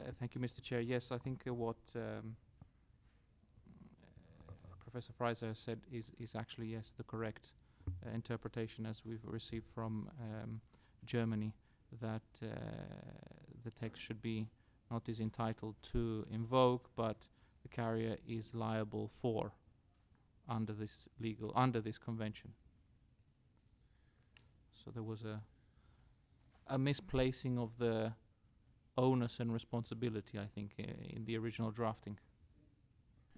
Thank you, Mr. Chair. Yes, I think what Professor Fraser said is actually, yes, the correct interpretation as we've received from Germany, that the text should be not is entitled to invoke, but the carrier is liable for under this convention. So there was a misplacing of the onus and responsibility, I think, in the original drafting.